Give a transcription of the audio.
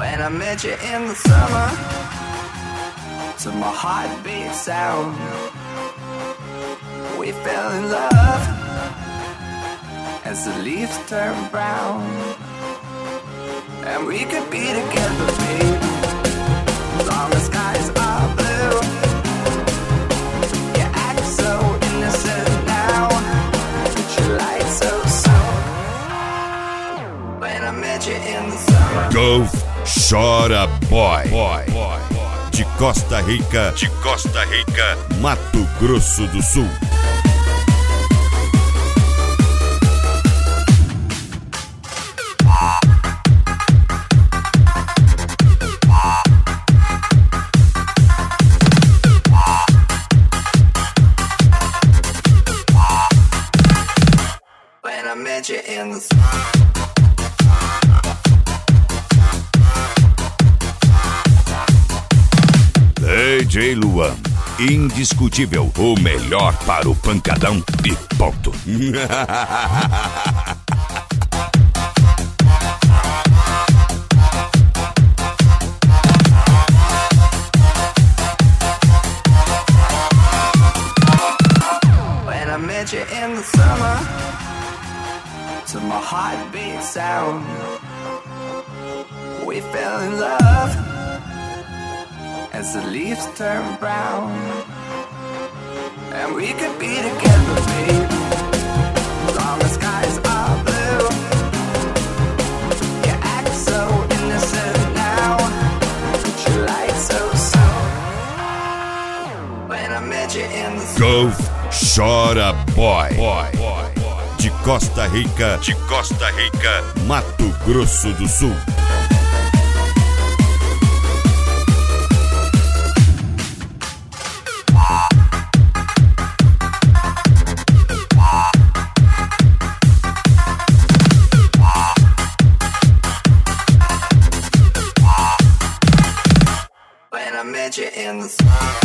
When I met you in the summer, to my heartbeat sound, we fell in love as the leaves turn brown. And we could be together, babe, as long as skies are blue. You act so innocent now, but you lied so soon. When I met you in the summer. Golf Chora Boy. De Costa Rica, Mato Grosso do Sul. When I met you in the summer. DJ Luan, indiscutível, o melhor para o pancadão e ponto. When I met you in the summer, to my heartbeat sound, we fell in love as the leaves turn brown. And we could be together, babe, as long as skies are blue. You act so innocent now, but you lied so soon. When I met you in the Golf Chora Boy. De Costa Rica, Mato Grosso do Sul. When I met you in the summer.